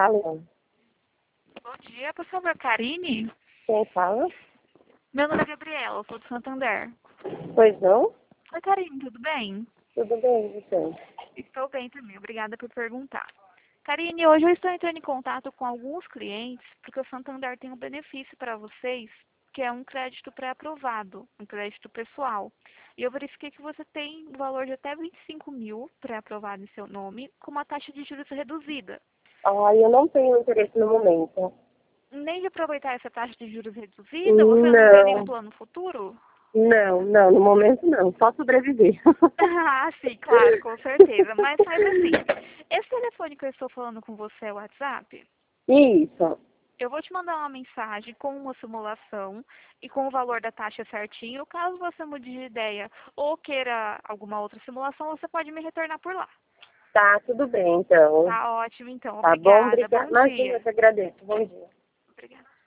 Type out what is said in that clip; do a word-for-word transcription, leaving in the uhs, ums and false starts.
Alô, Bom dia, por favor, Karine. quem fala? Meu nome é Gabriela, eu sou do Santander. Pois não? Oi, Karine, tudo bem? Tudo bem, você? Estou bem também, obrigada por perguntar. Karine, hoje eu estou entrando em contato com alguns clientes, porque o Santander tem um benefício para vocês, que é um crédito pré-aprovado, um crédito pessoal. E eu verifiquei que você tem um valor de até vinte e cinco mil pré-aprovado em seu nome, com uma taxa de juros reduzida. Ah, eu não tenho interesse no momento. Nem de aproveitar essa taxa de juros reduzida, você não tem nenhum Não, plano futuro? não, não, no momento não, só sobreviver. Ah, sim, claro, com certeza. Mas faz assim, esse telefone que eu estou falando com você é o WhatsApp? Isso, Eu vou te mandar uma mensagem com uma simulação e com o valor da taxa certinho. Caso você mude de ideia ou queira alguma outra simulação, você pode me retornar por lá. tá, tudo bem então. Tá ótimo, então. Tá bom, Obrigada. obrigada. Bom Imagina, eu dia. te agradeço. Bom dia. Obrigada.